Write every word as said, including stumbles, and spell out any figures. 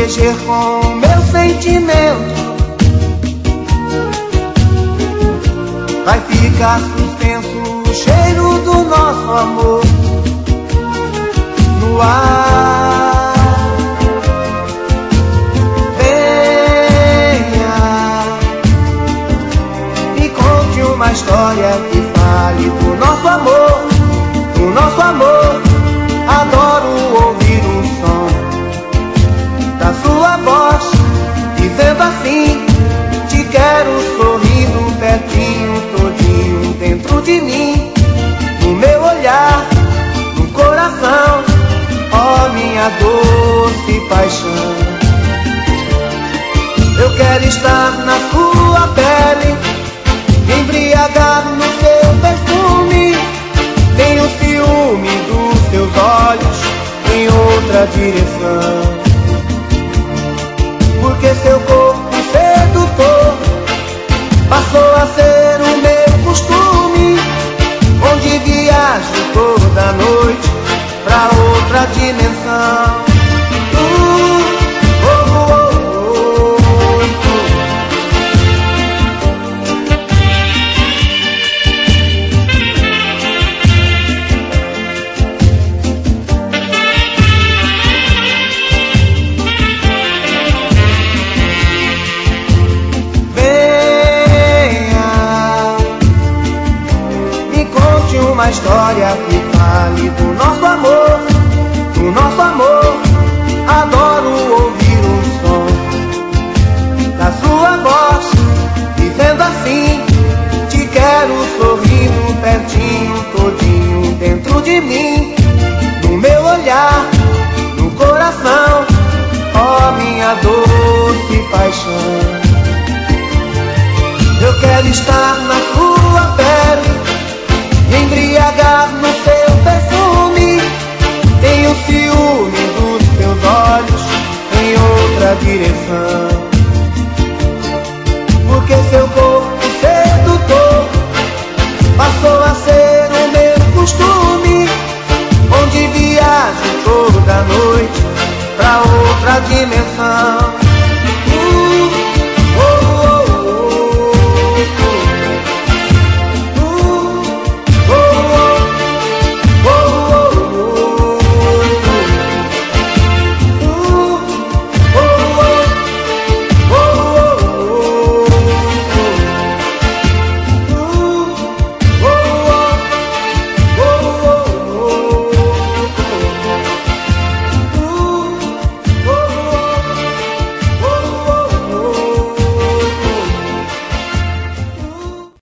mexer com meu sentimento. Vai ficar suspenso o cheiro do nosso amor no ar. Venha, me conte uma história que fale do nosso amor, do nosso amor. Adoro ouvir o som da sua voz, dizendo assim: te quero sorrindo pertinho, todinho dentro de mim, no meu olhar, no coração, ó minha doce paixão. Eu quero estar na sua pele, me embriagar no seu perfume. Tenho ciúme dos teus olhos em outra direção, porque seu corpo sedutor passou a ser o meu costume, onde viajo toda noite pra outra dimensão. Uh, oh, oh, oh, oh, oh. Uma história que fale do nosso amor, do nosso amor. Adoro ouvir o som da sua voz, dizendo assim: te quero sorrindo pertinho, todinho dentro de mim, no meu olhar, no coração, ó minha doce paixão. Eu quero estar na sua pele, embriagar no seu perfume. Tenho ciúme dos teus olhos em outra direção, porque seu corpo sedutor passou a ser o meu costume, onde viajo toda noite pra outra dimensão.